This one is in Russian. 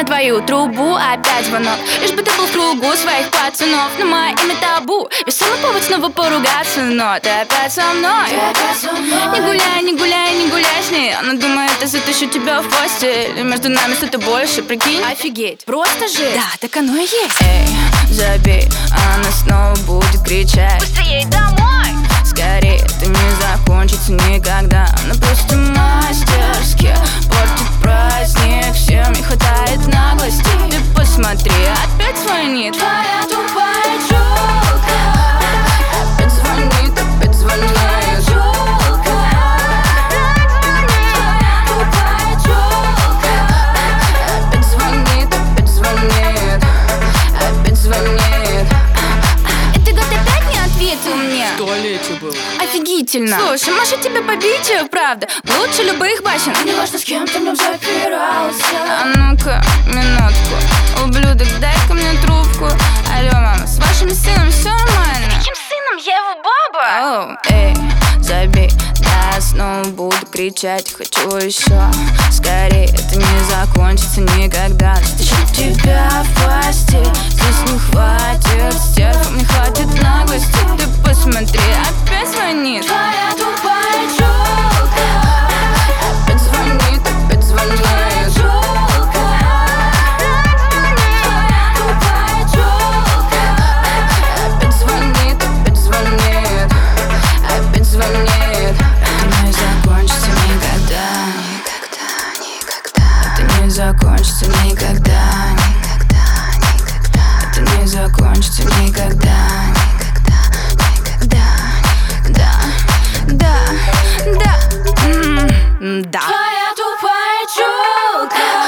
на твою трубу опять звонок. Лишь бы ты был в кругу своих пацанов. Но мое имя табу, веселый повод снова поругаться. Но ты опять со мной. Не гуляй, не гуляй, не гуляй с ней. Она думает, я затащу тебя в постель. Между нами что-то больше, прикинь. Офигеть, просто же. Да, так оно и есть. Эй, забей, она снова будет кричать. Быстрее домой. Скорее, это не закончится никогда. Она просто мастерски портит праздник. Всем не хватает наглости. Ты посмотри, опять звонит твоя тупая челка. Опять звонит, опять звонит. Твоя тупая челка. Опять звонит, опять звонит. Опять звонит. И ты год опять не ответил мне. В туалете был. Офигительно. Слушай, может тебе побить, правда? Лучше любых басен. Не важно, с кем ты в нем запирался. А ну-ка, минутку. Ублюдок, дай-ка мне трубку. Алло, мама, с вашим сыном все нормально? Каким сыном? Я его баба. Оу, эй, забей. Да, я снова буду кричать. Хочу еще. Скорее, это не закончится никогда. Стащу тебя в постель. Здесь не хватит стерв, не хватит наглости. Ты посмотри, опять звонит твоя тупая челка. Опять звонит, опять звонит. Твоя тупая челка. Опять звонит, опять звонит. Опять звонит. Это не закончится никогда. Это не закончится никогда. Это не закончится никогда. Да. Твоя тупая челка.